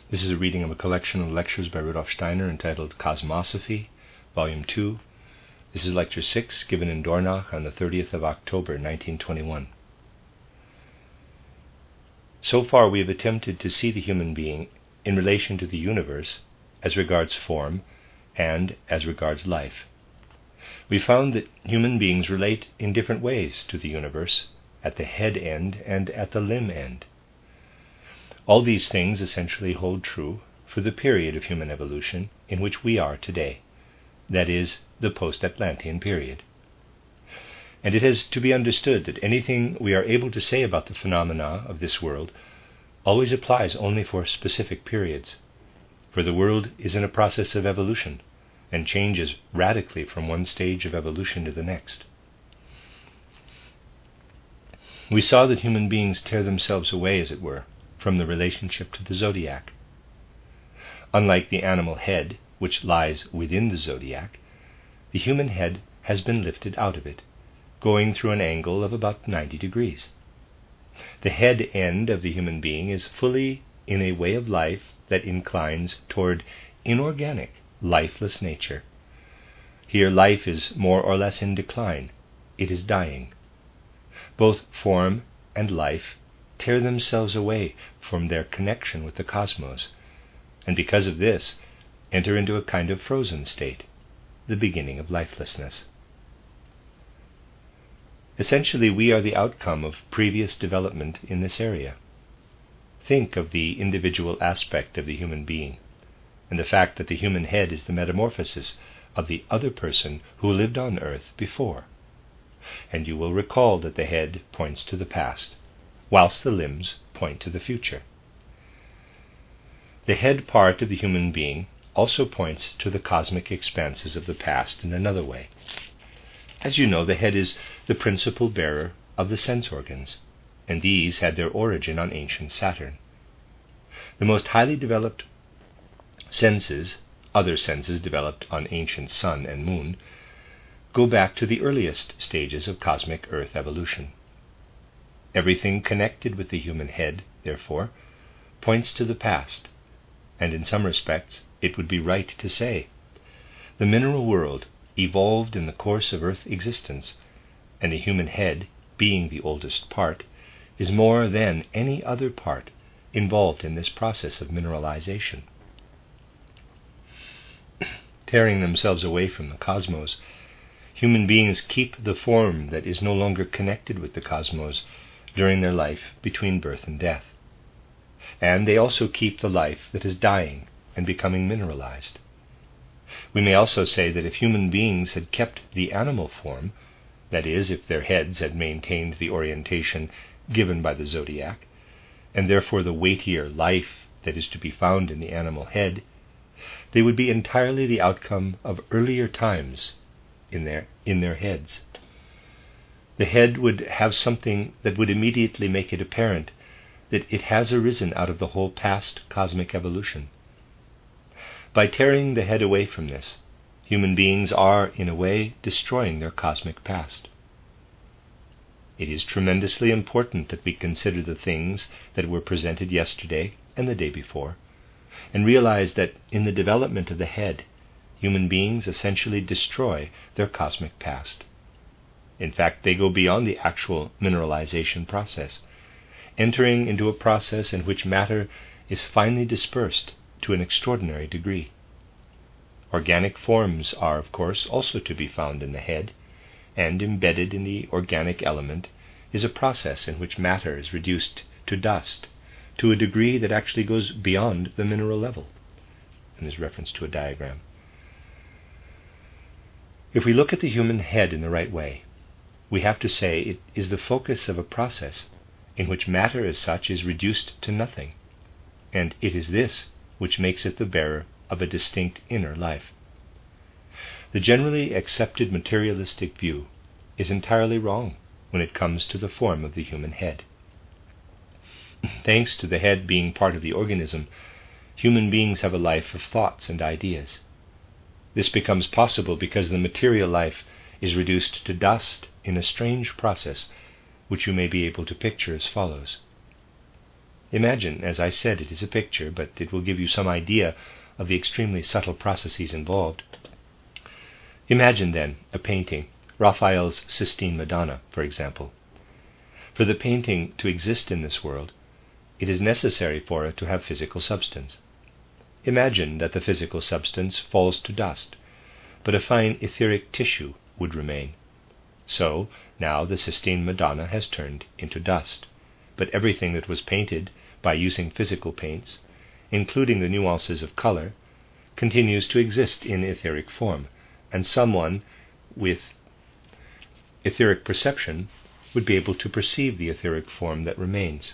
This is a reading of a collection of lectures by Rudolf Steiner entitled Cosmosophy, Volume 2. This is Lecture 6, given in Dornach on the 30th of October, 1921. So far we have attempted to see the human being in relation to the universe as regards form and as regards life. We found that human beings relate in different ways to the universe, at the head end and at the limb end. All these things essentially hold true for the period of human evolution in which we are today, that is, the post-Atlantean period. And it is to be understood that anything we are able to say about the phenomena of this world always applies only for specific periods, for the world is in a process of evolution and changes radically from one stage of evolution to the next. We saw that human beings tear themselves away, as it were, from the relationship to the zodiac. Unlike the animal head, which lies within the zodiac, the human head has been lifted out of it, going through an angle of about 90 degrees. The head end of the human being is fully in a way of life that inclines toward inorganic, lifeless nature. Here life is more or less in decline. It is dying. Both form and life tear themselves away from their connection with the cosmos, and because of this, enter into a kind of frozen state, the beginning of lifelessness. Essentially, we are the outcome of previous development in this area. Think of the individual aspect of the human being, and the fact that the human head is the metamorphosis of the other person who lived on earth before. And you will recall that the head points to the past, whilst the limbs point to the future. The head part of the human being also points to the cosmic expanses of the past in another way. As you know, the head is the principal bearer of the sense organs, and these had their origin on ancient Saturn. The most highly developed senses, other senses developed on ancient Sun and Moon, go back to the earliest stages of cosmic Earth evolution. Everything connected with the human head, therefore, points to the past, and in some respects it would be right to say the mineral world evolved in the course of Earth existence, and the human head, being the oldest part, is more than any other part involved in this process of mineralization. Tearing themselves away from the cosmos, human beings keep the form that is no longer connected with the cosmos during their life between birth and death. And they also keep the life that is dying and becoming mineralized. We may also say that if human beings had kept the animal form, that is, if their heads had maintained the orientation given by the zodiac, and therefore the weightier life that is to be found in the animal head, they would be entirely the outcome of earlier times in their heads. The head would have something that would immediately make it apparent that it has arisen out of the whole past cosmic evolution. By tearing the head away from this, human beings are, in a way, destroying their cosmic past. It is tremendously important that we consider the things that were presented yesterday and the day before, and realize that in the development of the head, human beings essentially destroy their cosmic past. In fact, they go beyond the actual mineralization process, entering into a process in which matter is finely dispersed to an extraordinary degree. Organic forms are, of course, also to be found in the head, and embedded in the organic element is a process in which matter is reduced to dust to a degree that actually goes beyond the mineral level. And there's reference to a diagram. If we look at the human head in the right way, we have to say it is the focus of a process in which matter as such is reduced to nothing, and it is this which makes it the bearer of a distinct inner life. The generally accepted materialistic view is entirely wrong when it comes to the form of the human head. Thanks to the head being part of the organism, human beings have a life of thoughts and ideas. This becomes possible because the material life is reduced to dust in a strange process which you may be able to picture as follows. Imagine, as I said, it is a picture, but it will give you some idea of the extremely subtle processes involved. Imagine, then, a painting, Raphael's Sistine Madonna, for example. For the painting to exist in this world, it is necessary for it to have physical substance. Imagine that the physical substance falls to dust, but a fine etheric tissue would remain. So, now the Sistine Madonna has turned into dust, but everything that was painted by using physical paints, including the nuances of color, continues to exist in etheric form, and someone with etheric perception would be able to perceive the etheric form that remains.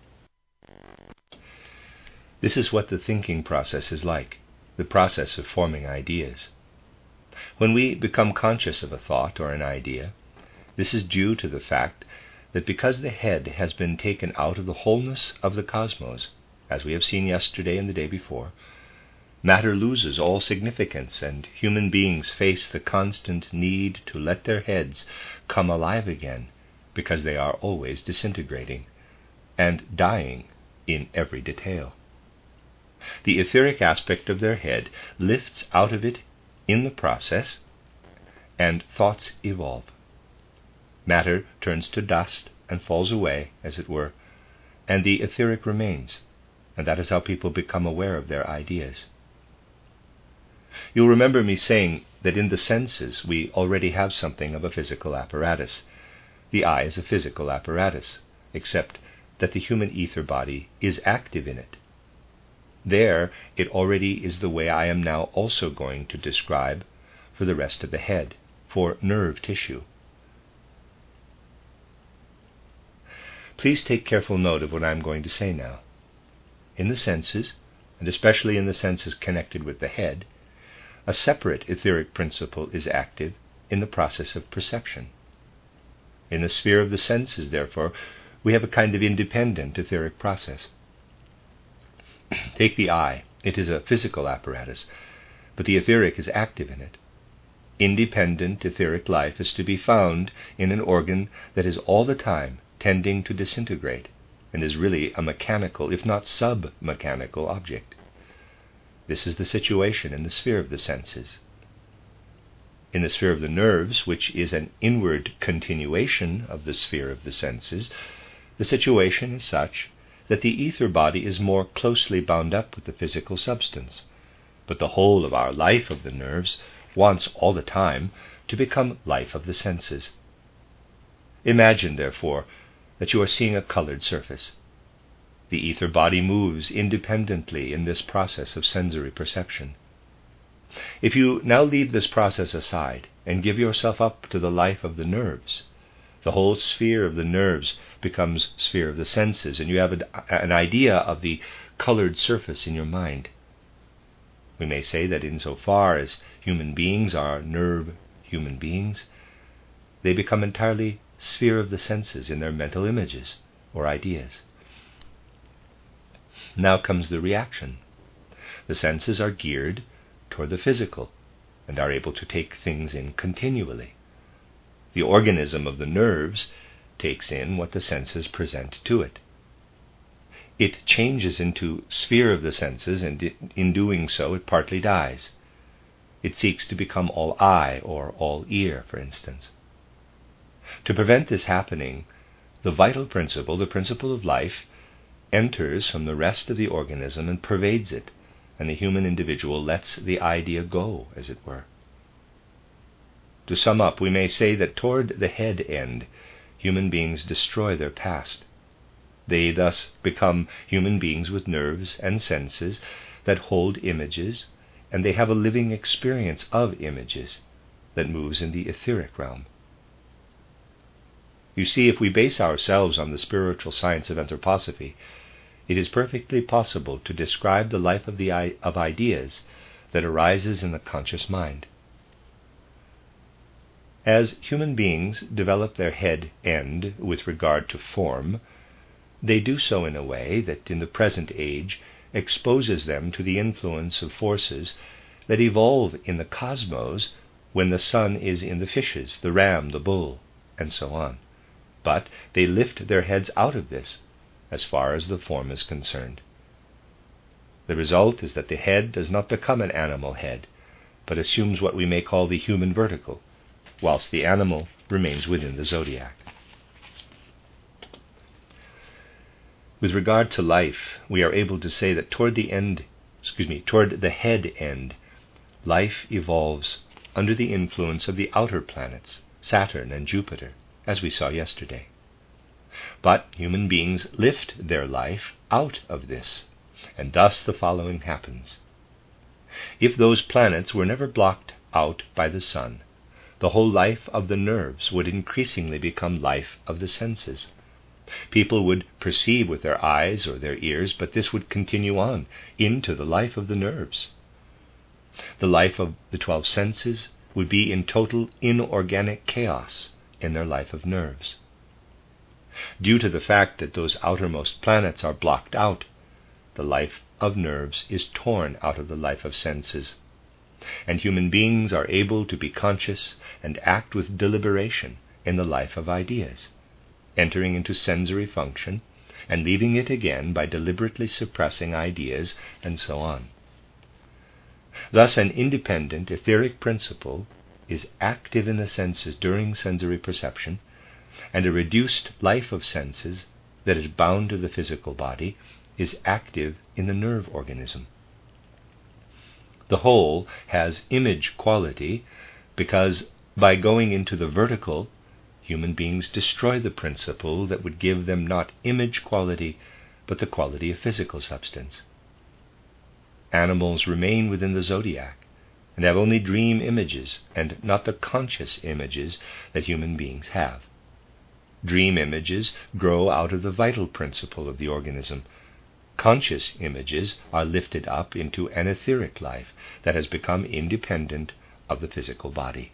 This is what the thinking process is like, the process of forming ideas. When we become conscious of a thought or an idea, this is due to the fact that because the head has been taken out of the wholeness of the cosmos, as we have seen yesterday and the day before, matter loses all significance, and human beings face the constant need to let their heads come alive again, because they are always disintegrating and dying in every detail. The etheric aspect of their head lifts out of it in the process, and thoughts evolve. Matter turns to dust and falls away, as it were, and the etheric remains, and that is how people become aware of their ideas. You'll remember me saying that in the senses we already have something of a physical apparatus. The eye is a physical apparatus, except that the human ether body is active in it. There it already is the way I am now also going to describe for the rest of the head, for nerve tissue. Please take careful note of what I am going to say now. In the senses, and especially in the senses connected with the head, a separate etheric principle is active in the process of perception. In the sphere of the senses, therefore, we have a kind of independent etheric process. Take the eye. It is a physical apparatus, but the etheric is active in it. Independent etheric life is to be found in an organ that is all the time tending to disintegrate, and is really a mechanical, if not sub-mechanical object. This is the situation in the sphere of the senses. In the sphere of the nerves, which is an inward continuation of the sphere of the senses, the situation is such that the ether body is more closely bound up with the physical substance, but the whole of our life of the nerves wants all the time to become life of the senses. Imagine, therefore, that you are seeing a colored surface. The ether body moves independently in this process of sensory perception. If you now leave this process aside and give yourself up to the life of the nerves, the whole sphere of the nerves becomes sphere of the senses, and you have an idea of the colored surface in your mind. We may say that insofar as human beings are nerve human beings, they become entirely sphere of the senses in their mental images or ideas. Now comes the reaction. The senses are geared toward the physical and are able to take things in continually. The organism of the nerves takes in what the senses present to it. It changes into sphere of the senses, and in doing so it partly dies. It seeks to become all eye or all ear, for instance. To prevent this happening, the vital principle, the principle of life, enters from the rest of the organism and pervades it, and the human individual lets the idea go, as it were. To sum up, we may say that toward the head end, human beings destroy their past. They thus become human beings with nerves and senses that hold images, and they have a living experience of images that moves in the etheric realm. You see, if we base ourselves on the spiritual science of anthroposophy, it is perfectly possible to describe the life of ideas that arises in the conscious mind. As human beings develop their head end with regard to form, they do so in a way that in the present age exposes them to the influence of forces that evolve in the cosmos when the sun is in the fishes, the ram, the bull, and so on. But they lift their heads out of this, as far as the form is concerned. The result is that the head does not become an animal head, but assumes what we may call the human vertical, whilst the animal remains within the zodiac. With regard to life, we are able to say that toward the head end, life evolves under the influence of the outer planets, Saturn and Jupiter, as we saw yesterday. But human beings lift their life out of this, and thus the following happens. If those planets were never blocked out by the sun, the whole life of the nerves would increasingly become life of the senses. People would perceive with their eyes or their ears, but this would continue on into the life of the nerves. The life of the 12 senses would be in total inorganic chaos in their life of nerves. Due to the fact that those outermost planets are blocked out, the life of nerves is torn out of the life of senses, and human beings are able to be conscious and act with deliberation in the life of ideas, entering into sensory function and leaving it again by deliberately suppressing ideas, and so on. Thus, an independent etheric principle is active in the senses during sensory perception, and a reduced life of senses that is bound to the physical body is active in the nerve organism. The whole has image quality because by going into the vertical, human beings destroy the principle that would give them not image quality, but the quality of physical substance. Animals remain within the zodiac and have only dream images and not the conscious images that human beings have. Dream images grow out of the vital principle of the organism. Conscious images are lifted up into an etheric life that has become independent of the physical body.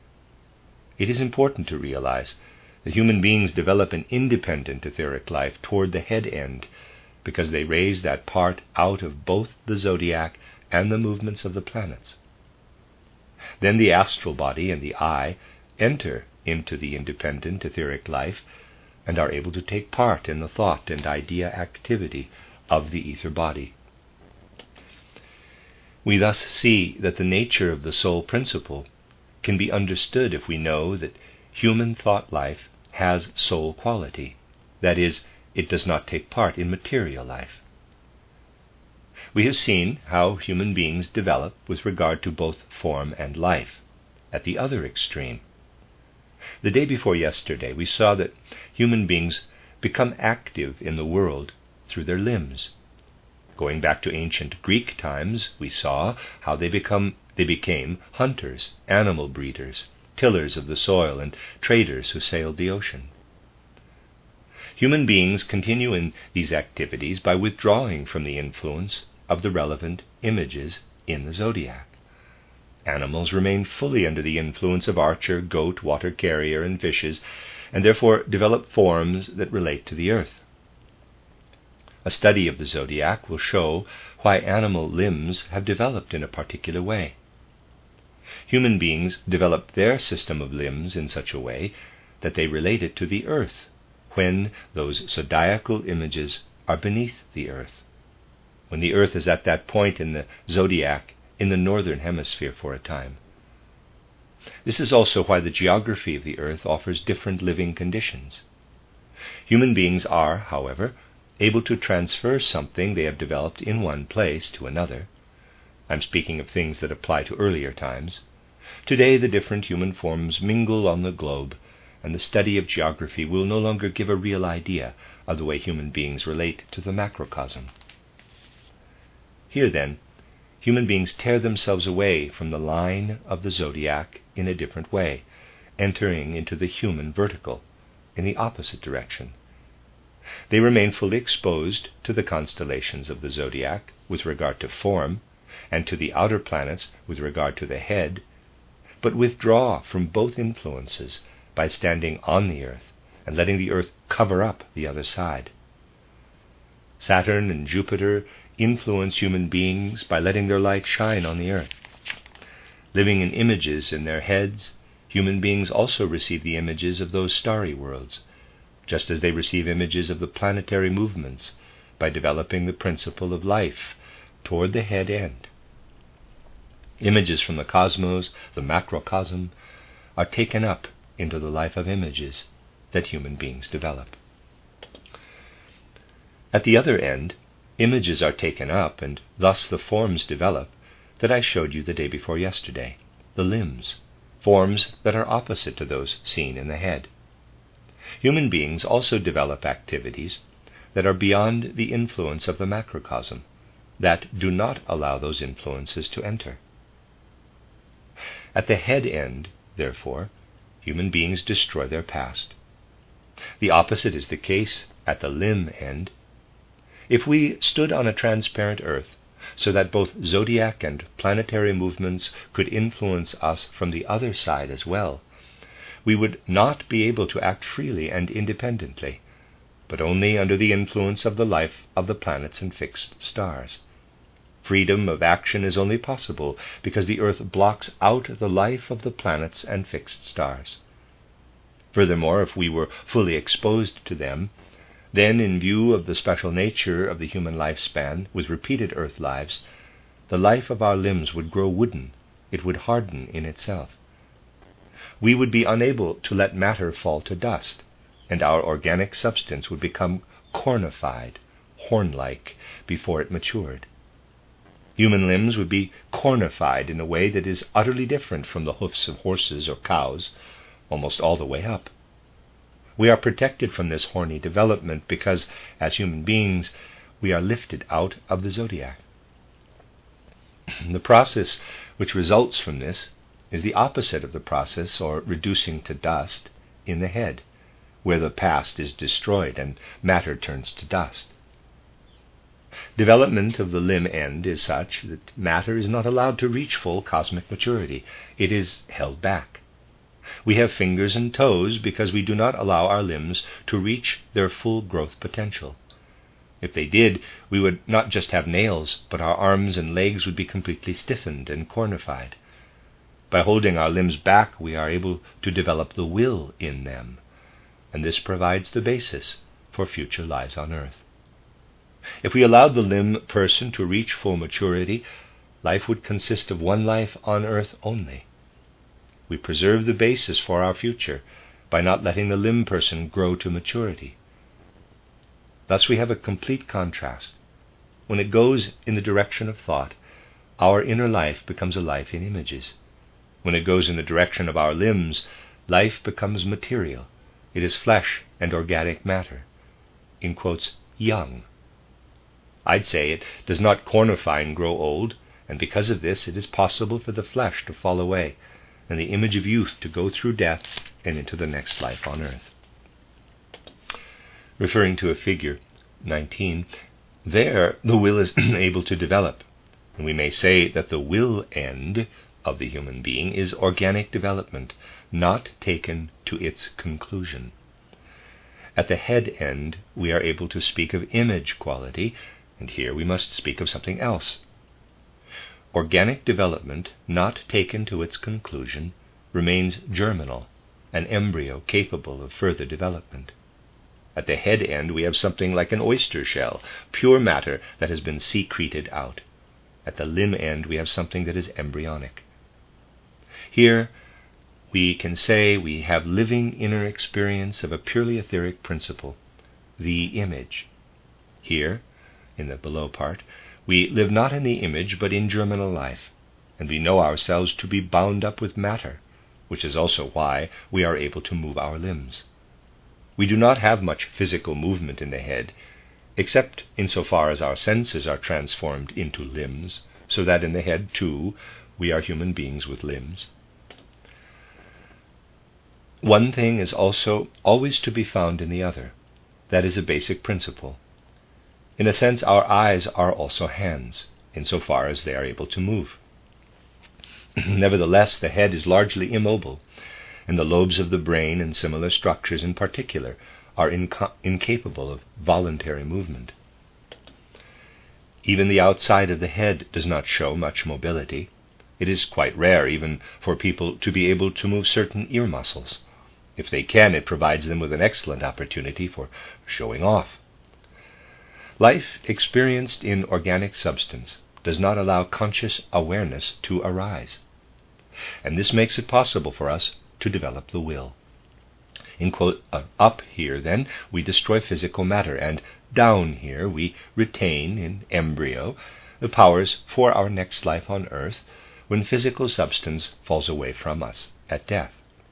It is important to realize that human beings develop an independent etheric life toward the head end because they raise that part out of both the zodiac and the movements of the planets. Then the astral body and the eye enter into the independent etheric life and are able to take part in the thought and idea activity of the ether body. We thus see that the nature of the soul principle can be understood if we know that human thought life has soul quality, that is, it does not take part in material life. We have seen how human beings develop with regard to both form and life, at the other extreme. The day before yesterday, we saw that human beings become active in the world through their limbs. Going back to ancient Greek times, we saw how they became hunters, animal breeders, tillers of the soil, and traders who sailed the ocean. Human beings continue in these activities by withdrawing from the influence of the relevant images in the zodiac. Animals remain fully under the influence of archer, goat, water carrier, and fishes, and therefore develop forms that relate to the earth. A study of the zodiac will show why animal limbs have developed in a particular way. Human beings develop their system of limbs in such a way that they relate it to the earth, when those zodiacal images are beneath the earth, when the earth is at that point in the zodiac in the northern hemisphere for a time. This is also why the geography of the earth offers different living conditions. Human beings are, however, able to transfer something they have developed in one place to another. I'm speaking of things that apply to earlier times. Today the different human forms mingle on the globe, and the study of geography will no longer give a real idea of the way human beings relate to the macrocosm. Here, then, human beings tear themselves away from the line of the zodiac in a different way, entering into the human vertical in the opposite direction. They remain fully exposed to the constellations of the zodiac with regard to form, and to the outer planets with regard to the head, but withdraw from both influences by standing on the earth and letting the earth cover up the other side. Saturn and Jupiter influence human beings by letting their light shine on the earth. Living in images in their heads, human beings also receive the images of those starry worlds, just as they receive images of the planetary movements by developing the principle of life toward the head end. Images from the cosmos, the macrocosm, are taken up into the life of images that human beings develop. At the other end, images are taken up, and thus the forms develop that I showed you the day before yesterday, the limbs, forms that are opposite to those seen in the head. Human beings also develop activities that are beyond the influence of the macrocosm, that do not allow those influences to enter. At the head end, therefore, human beings destroy their past. The opposite is the case at the limb end. If we stood on a transparent earth, so that both zodiac and planetary movements could influence us from the other side as well, we would not be able to act freely and independently, but only under the influence of the life of the planets and fixed stars. Freedom of action is only possible because the earth blocks out the life of the planets and fixed stars. Furthermore, if we were fully exposed to them, then, in view of the special nature of the human lifespan with repeated earth lives, the life of our limbs would grow wooden, it would harden in itself. We would be unable to let matter fall to dust, and our organic substance would become cornified, horn-like, before it matured. Human limbs would be cornified in a way that is utterly different from the hoofs of horses or cows, almost all the way up. We are protected from this horny development because, as human beings, we are lifted out of the zodiac. The process which results from this is the opposite of the process, or reducing to dust, in the head, where the past is destroyed and matter turns to dust. Development of the limb end is such that matter is not allowed to reach full cosmic maturity. It is held back. We have fingers and toes because we do not allow our limbs to reach their full growth potential. If they did, we would not just have nails, but our arms and legs would be completely stiffened and cornified. By holding our limbs back, we are able to develop the will in them, and this provides the basis for future lives on earth. If we allowed the limb person to reach full maturity, life would consist of one life on earth only. We preserve the basis for our future by not letting the limb person grow to maturity. Thus we have a complete contrast. When it goes in the direction of thought, our inner life becomes a life in images. When it goes in the direction of our limbs, life becomes material. It is flesh and organic matter. In quotes, young. I'd say it does not cornify and grow old, and because of this it is possible for the flesh to fall away, and the image of youth to go through death and into the next life on earth. Referring to a figure 19, there the will is able to develop, and we may say that the will end of the human being is organic development, not taken to its conclusion. At the head end we are able to speak of image quality, and here we must speak of something else. Organic development, not taken to its conclusion, remains germinal, an embryo capable of further development. At the head end we have something like an oyster shell, pure matter that has been secreted out. At the limb end we have something that is embryonic. Here we can say we have living inner experience of a purely etheric principle, the image. Here, in the below part, we live not in the image but in germinal life, and we know ourselves to be bound up with matter, which is also why we are able to move our limbs. We do not have much physical movement in the head, except insofar as our senses are transformed into limbs, so that in the head, too, we are human beings with limbs. One thing is also always to be found in the other. That is a basic principle. In a sense, our eyes are also hands, insofar as they are able to move. Nevertheless, the head is largely immobile, and the lobes of the brain and similar structures in particular are incapable of voluntary movement. Even the outside of the head does not show much mobility. It is quite rare even for people to be able to move certain ear muscles. If they can, it provides them with an excellent opportunity for showing off. Life experienced in organic substance does not allow conscious awareness to arise, and this makes it possible for us to develop the will. In up here, then, we destroy physical matter, and down here we retain, in embryo, the powers for our next life on earth when physical substance falls away from us at death.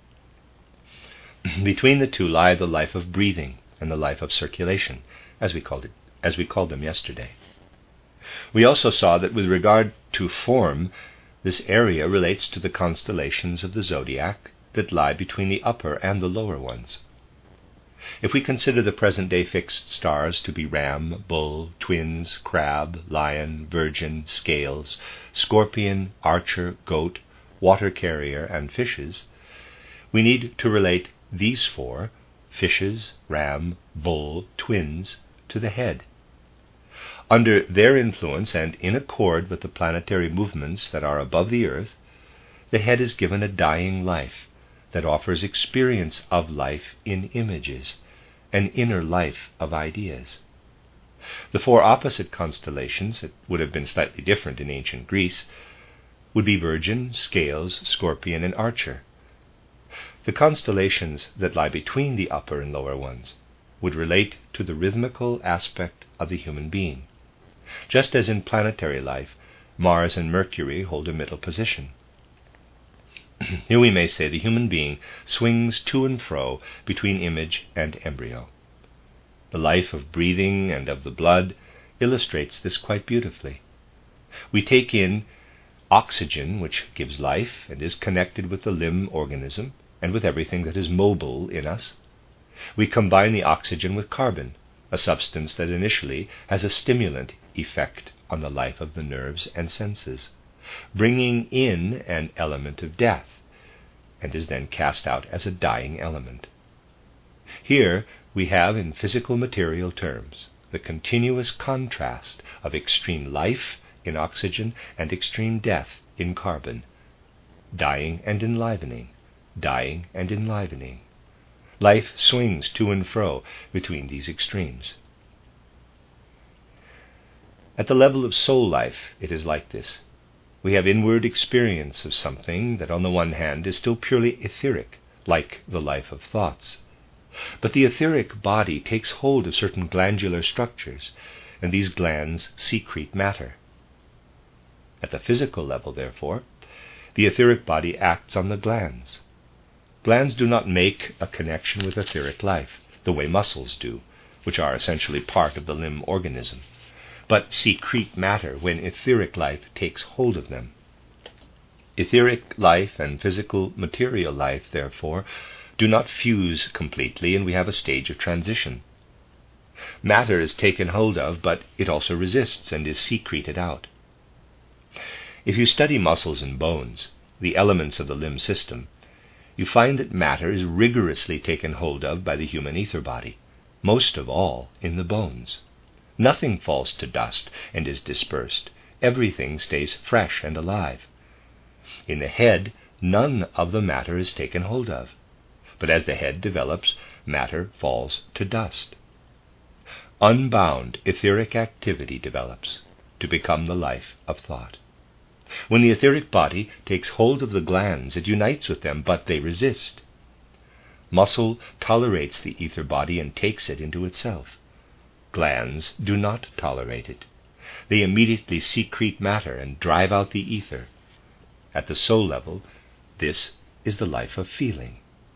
Between the two lie the life of breathing and the life of circulation, as we called them yesterday. We also saw that with regard to form, this area relates to the constellations of the zodiac that lie between the upper and the lower ones. If we consider the present-day fixed stars to be Ram, Bull, Twins, Crab, Lion, Virgin, Scales, Scorpion, Archer, Goat, Water Carrier, and Fishes, we need to relate these four, Fishes, Ram, Bull, Twins, to the head. Under their influence and in accord with the planetary movements that are above the earth, the head is given a dying life that offers experience of life in images, an inner life of ideas. The four opposite constellations, that would have been slightly different in ancient Greece, would be Virgin, Scales, Scorpion, and Archer. The constellations that lie between the upper and lower ones would relate to the rhythmical aspect of the human being, just as in planetary life, Mars and Mercury hold a middle position. Here we may say the human being swings to and fro between image and embryo. The life of breathing and of the blood illustrates this quite beautifully. We take in oxygen, which gives life and is connected with the limb organism and with everything that is mobile in us. We combine the oxygen with carbon, a substance that initially has a stimulant effect on the life of the nerves and senses, bringing in an element of death, and is then cast out as a dying element. Here we have, in physical material terms, the continuous contrast of extreme life in oxygen and extreme death in carbon, dying and enlivening, dying and enlivening. Life swings to and fro between these extremes. At the level of soul life, it is like this. We have inward experience of something that on the one hand is still purely etheric, like the life of thoughts. But the etheric body takes hold of certain glandular structures, and these glands secrete matter. At the physical level, therefore, the etheric body acts on the glands. Glands do not make a connection with etheric life, the way muscles do, which are essentially part of the limb organism, but secrete matter when etheric life takes hold of them. Etheric life and physical material life, therefore, do not fuse completely, and we have a stage of transition. Matter is taken hold of, but it also resists and is secreted out. If you study muscles and bones, the elements of the limb system, you find that matter is rigorously taken hold of by the human ether body, most of all in the bones. Nothing falls to dust and is dispersed. Everything stays fresh and alive. In the head, none of the matter is taken hold of, but as the head develops, matter falls to dust. Unbound etheric activity develops to become the life of thought. When the etheric body takes hold of the glands, it unites with them, but they resist. Muscle tolerates the ether body and takes it into itself. Glands do not tolerate it. They immediately secrete matter and drive out the ether. At the soul level, this is the life of feeling.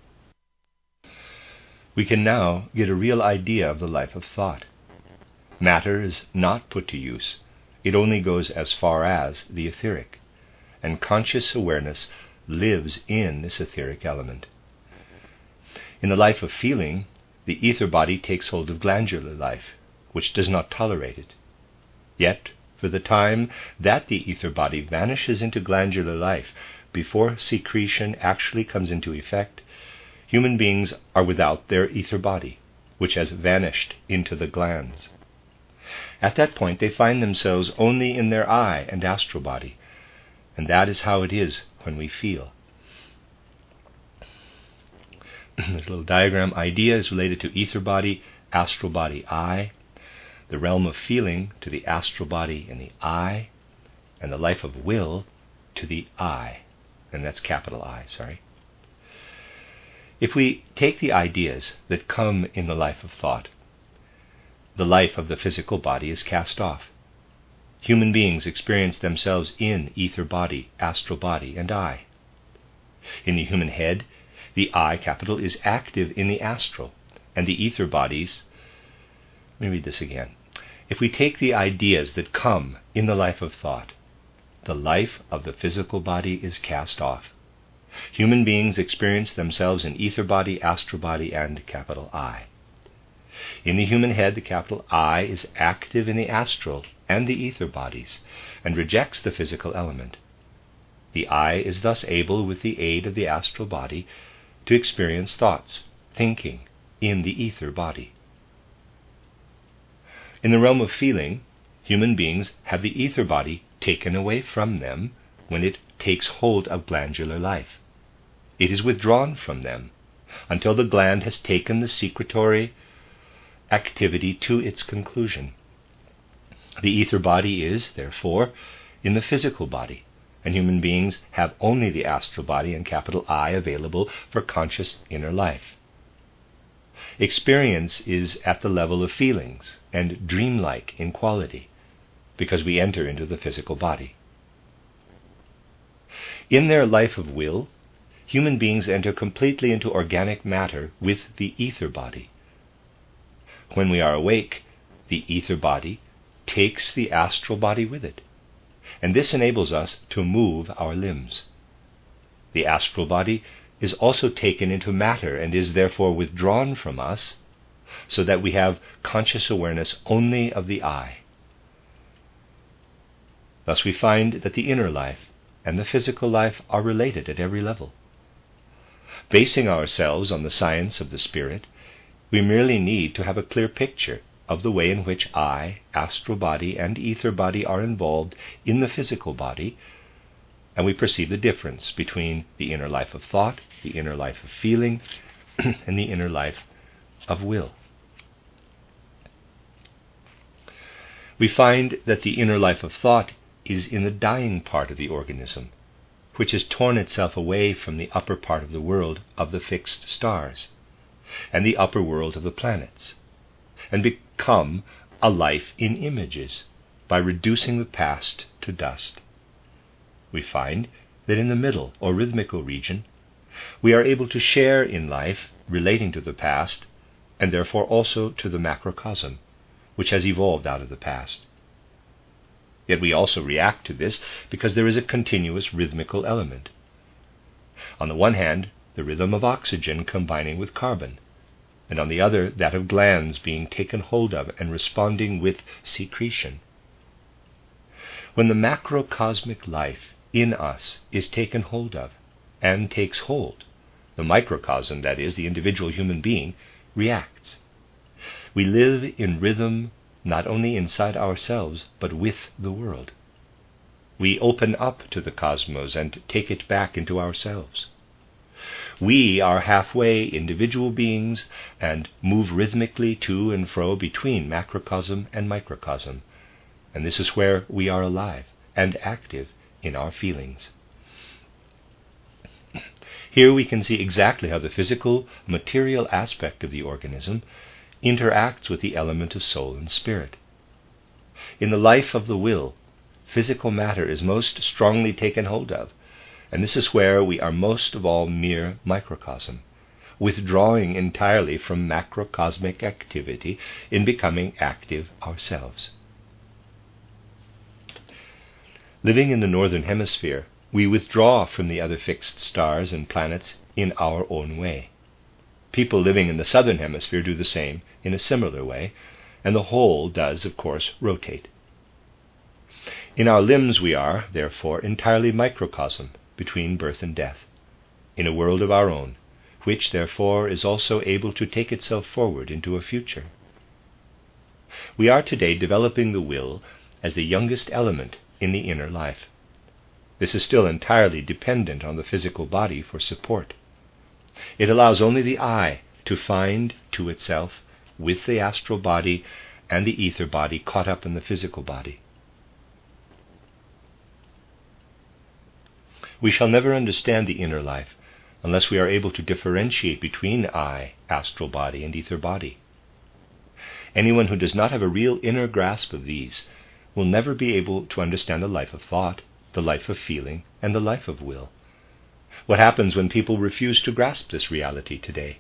We can now get a real idea of the life of thought. Matter is not put to use. It only goes as far as the etheric, and conscious awareness lives in this etheric element. In the life of feeling, the ether body takes hold of glandular life, which does not tolerate it. Yet, for the time that the ether body vanishes into glandular life, before secretion actually comes into effect, human beings are without their ether body, which has vanished into the glands. At that point, they find themselves only in their eye and astral body, and that is how it is when we feel. This little diagram, idea is related to ether body, astral body, I, the realm of feeling to the astral body and the I, and the life of will to the I, and that's capital I, sorry. If we take the ideas that come in the life of thought, the life of the physical body is cast off. Human beings experience themselves in ether body, astral body, and I. In the human head, the I, capital, is active in the astral, and the ether bodies. Let me read this again. If we take the ideas that come in the life of thought, the life of the physical body is cast off. Human beings experience themselves in ether body, astral body, and capital I. In the human head, the capital I is active in the astral and the ether bodies, and rejects the physical element. The I is thus able, with the aid of the astral body, to experience thoughts, thinking, in the ether body. In the realm of feeling, human beings have the ether body taken away from them when it takes hold of glandular life. It is withdrawn from them until the gland has taken the secretory activity to its conclusion. The ether body is, therefore, in the physical body, and human beings have only the astral body and capital I available for conscious inner life. Experience is at the level of feelings and dreamlike in quality, because we enter into the physical body. In their life of will, human beings enter completely into organic matter with the ether body. When we are awake, the ether body takes the astral body with it, and this enables us to move our limbs. The astral body is also taken into matter and is therefore withdrawn from us, so that we have conscious awareness only of the I. Thus we find that the inner life and the physical life are related at every level. Basing ourselves on the science of the spirit, we merely need to have a clear picture of the way in which I, astral body, and ether body are involved in the physical body, and we perceive the difference between the inner life of thought, the inner life of feeling, and the inner life of will. We find that the inner life of thought is in the dying part of the organism, which has torn itself away from the upper part of the world of the fixed stars and the upper world of the planets, and become a life in images by reducing the past to dust. We find that in the middle or rhythmical region, we are able to share in life relating to the past, and therefore also to the macrocosm, which has evolved out of the past. Yet we also react to this because there is a continuous rhythmical element. On the one hand, the rhythm of oxygen combining with carbon, and on the other, that of glands being taken hold of and responding with secretion. When the macrocosmic life in us is taken hold of and takes hold, the microcosm, that is, the individual human being, reacts. We live in rhythm not only inside ourselves, but with the world. We open up to the cosmos and take it back into ourselves. We are halfway individual beings and move rhythmically to and fro between macrocosm and microcosm, and this is where we are alive and active in our feelings. Here we can see exactly how the physical, material aspect of the organism interacts with the element of soul and spirit. In the life of the will, physical matter is most strongly taken hold of, and this is where we are most of all mere microcosm, withdrawing entirely from macrocosmic activity in becoming active ourselves. Living in the northern hemisphere, we withdraw from the other fixed stars and planets in our own way. People living in the southern hemisphere do the same in a similar way, and the whole does, of course, rotate. In our limbs we are, therefore, entirely microcosm between birth and death, in a world of our own, which, therefore, is also able to take itself forward into a future. We are today developing the will as the youngest element in the inner life. This is still entirely dependent on the physical body for support. It allows only the I to find to itself with the astral body and the ether body caught up in the physical body. We shall never understand the inner life unless we are able to differentiate between I, astral body, and ether body. Anyone who does not have a real inner grasp of these will never be able to understand the life of thought, the life of feeling, and the life of will. What happens when people refuse to grasp this reality today?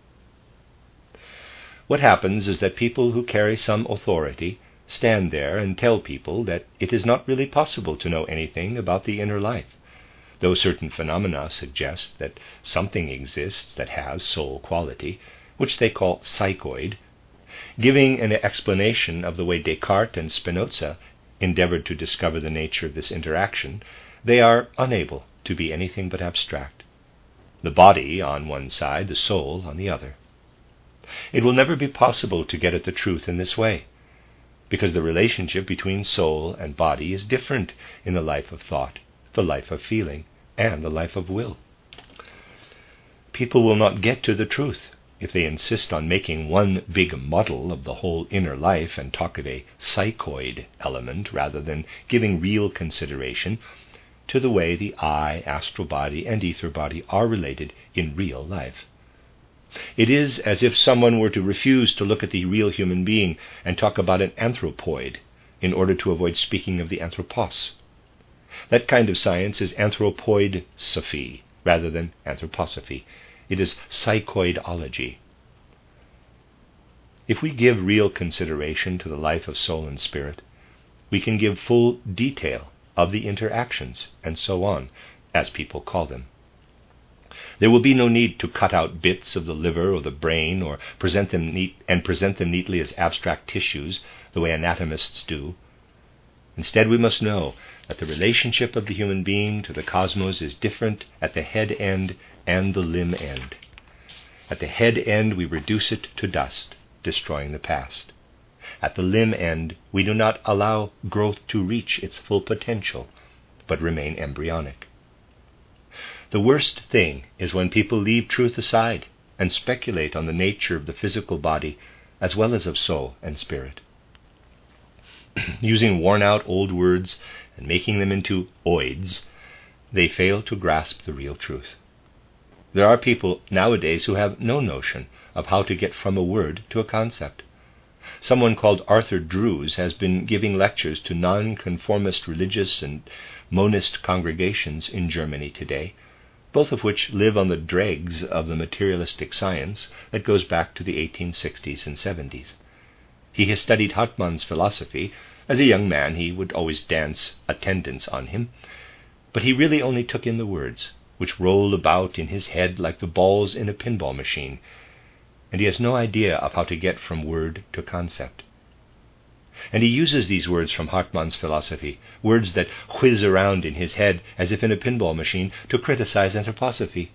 What happens is that people who carry some authority stand there and tell people that it is not really possible to know anything about the inner life, though certain phenomena suggest that something exists that has soul quality, which they call psychoid. Giving an explanation of the way Descartes and Spinoza endeavored to discover the nature of this interaction, they are unable to be anything but abstract. The body on one side, the soul on the other. It will never be possible to get at the truth in this way, because the relationship between soul and body is different in the life of thought, the life of feeling, and the life of will. People will not get to the truth if they insist on making one big model of the whole inner life and talk of a psychoid element rather than giving real consideration to the way the I, astral body, and ether body are related in real life. It is as if someone were to refuse to look at the real human being and talk about an anthropoid in order to avoid speaking of the anthropos. That kind of science is anthropoid-sophy rather than anthroposophy. It is psychoidology. If we give real consideration to the life of soul and spirit, we can give full detail of the interactions and so on, as people call them. There will be no need to cut out bits of the liver or the brain or present them neatly as abstract tissues, the way anatomists do. Instead, we must know that the relationship of the human being to the cosmos is different at the head end and the limb end. At the head end, we reduce it to dust, destroying the past. At the limb end, we do not allow growth to reach its full potential, but remain embryonic. The worst thing is when people leave truth aside and speculate on the nature of the physical body as well as of soul and spirit. Using worn-out old words and making them into oids, they fail to grasp the real truth. There are people nowadays who have no notion of how to get from a word to a concept. Someone called Arthur Drews has been giving lectures to nonconformist religious and monist congregations in Germany today, both of which live on the dregs of the materialistic science that goes back to the 1860s and 70s. He has studied Hartmann's philosophy. As a young man, he would always dance attendance on him, but he really only took in the words, which rolled about in his head like the balls in a pinball machine, and he has no idea of how to get from word to concept. And he uses these words from Hartmann's philosophy, words that whiz around in his head as if in a pinball machine, to criticize anthroposophy.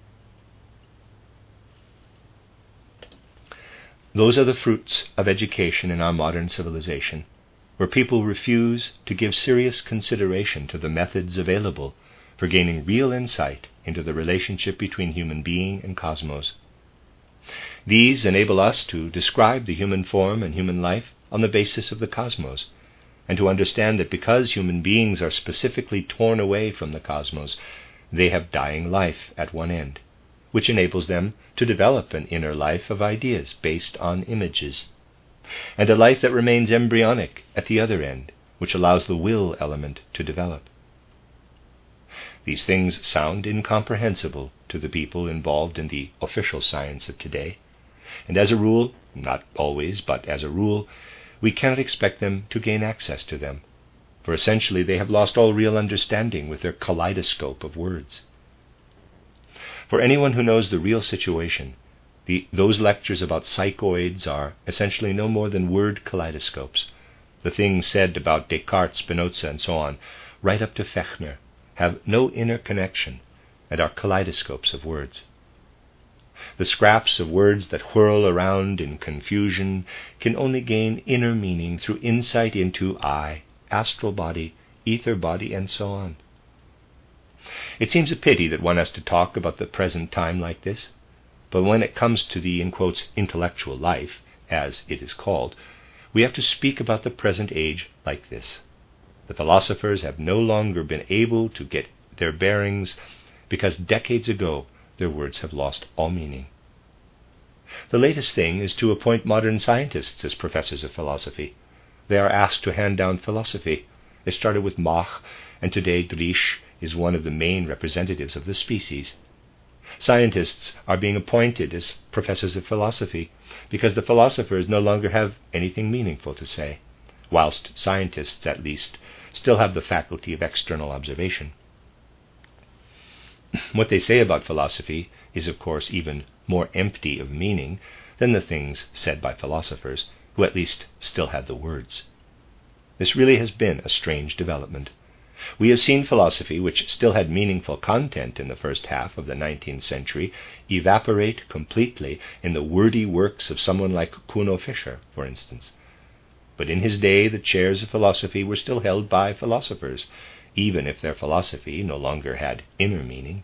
Those are the fruits of education in our modern civilization, where people refuse to give serious consideration to the methods available for gaining real insight into the relationship between human being and cosmos. These enable us to describe the human form and human life on the basis of the cosmos, and to understand that because human beings are specifically torn away from the cosmos, they have dying life at one end, which enables them to develop an inner life of ideas based on images, and a life that remains embryonic at the other end, which allows the will element to develop. These things sound incomprehensible to the people involved in the official science of today, and as a rule, not always, but as a rule, we cannot expect them to gain access to them, for essentially they have lost all real understanding with their kaleidoscope of words. For anyone who knows the real situation, those lectures about psychoids are essentially no more than word kaleidoscopes. The things said about Descartes, Spinoza, and so on, right up to Fechner, have no inner connection and are kaleidoscopes of words. The scraps of words that whirl around in confusion can only gain inner meaning through insight into I, astral body, ether body, and so on. It seems a pity that one has to talk about the present time like this, But when it comes to the, in quotes, intellectual life, as it is called, we have to speak about the present age like this. The philosophers have no longer been able to get their bearings because decades ago their words have lost all meaning. The latest thing is to appoint modern scientists as professors of philosophy. They are asked to hand down philosophy. It started with Mach, and today Driesch is one of the main representatives of the species. Scientists are being appointed as professors of philosophy because the philosophers no longer have anything meaningful to say, whilst scientists, at least, still have the faculty of external observation. What they say about philosophy is, of course, even more empty of meaning than the things said by philosophers, who at least still had the words. This really has been a strange development. We have seen philosophy, which still had meaningful content in the first half of the 19th century, evaporate completely in the wordy works of someone like Kuno Fischer, for instance. But in his day, the chairs of philosophy were still held by philosophers, even if their philosophy no longer had inner meaning.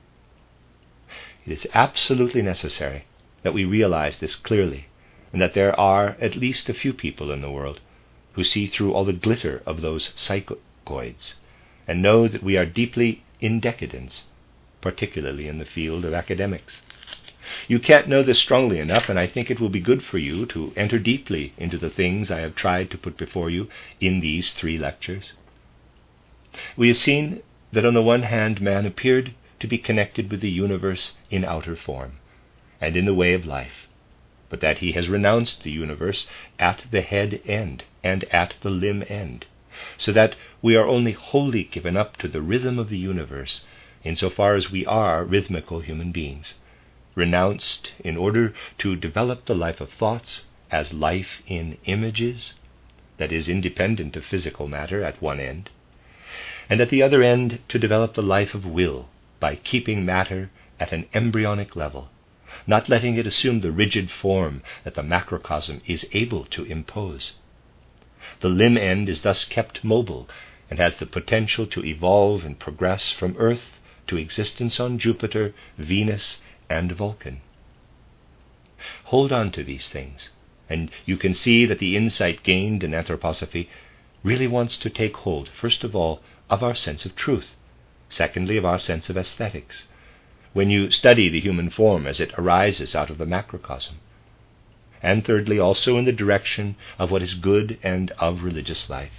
It is absolutely necessary that we realize this clearly, and that there are at least a few people in the world who see through all the glitter of those psychoids, and know that we are deeply in decadence, particularly in the field of academics. You can't know this strongly enough, and I think it will be good for you to enter deeply into the things I have tried to put before you in these 3 lectures. We have seen that on the one hand, man appeared to be connected with the universe in outer form and in the way of life, but that he has renounced the universe at the head end and at the limb end, so that we are only wholly given up to the rhythm of the universe insofar as we are rhythmical human beings, renounced in order to develop the life of thoughts as life in images, that is independent of physical matter at one end, and at the other end to develop the life of will by keeping matter at an embryonic level, not letting it assume the rigid form that the macrocosm is able to impose. The limb end is thus kept mobile and has the potential to evolve and progress from Earth to existence on Jupiter, Venus, and Vulcan. Hold on to these things, and you can see that the insight gained in anthroposophy really wants to take hold, first of all, of our sense of truth, secondly, of our sense of aesthetics, when you study the human form as it arises out of the macrocosm, and thirdly, also in the direction of what is good and of religious life.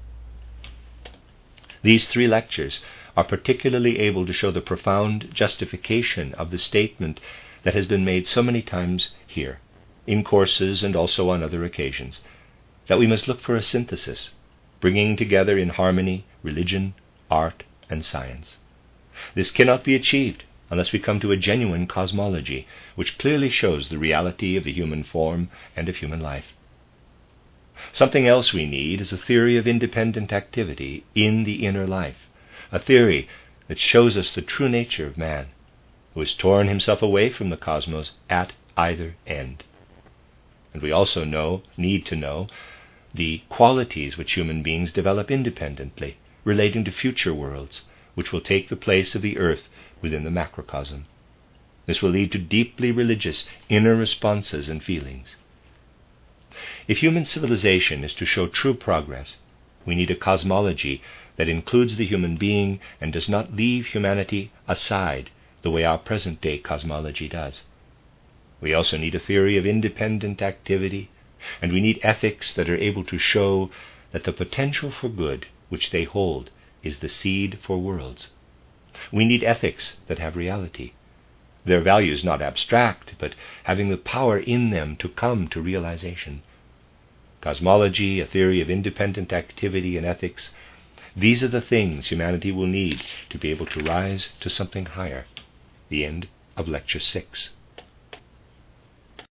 These 3 lectures are particularly able to show the profound justification of the statement that has been made so many times here, in courses and also on other occasions, that we must look for a synthesis, bringing together in harmony religion, art, and science. This cannot be achieved unless we come to a genuine cosmology, which clearly shows the reality of the human form and of human life. Something else we need is a theory of independent activity in the inner life, a theory that shows us the true nature of man, who has torn himself away from the cosmos at either end. And we also need to know the qualities which human beings develop independently, relating to future worlds, which will take the place of the earth within the macrocosm. This will lead to deeply religious inner responses and feelings. If human civilization is to show true progress, we need a cosmology that includes the human being and does not leave humanity aside the way our present-day cosmology does. We also need a theory of independent activity, and we need ethics that are able to show that the potential for good which they hold is the seed for worlds. We need ethics that have reality, their values not abstract, but having the power in them to come to realization. Cosmology, a theory of independent activity, and ethics, these are the things humanity will need to be able to rise to something higher. The end of Lecture 6.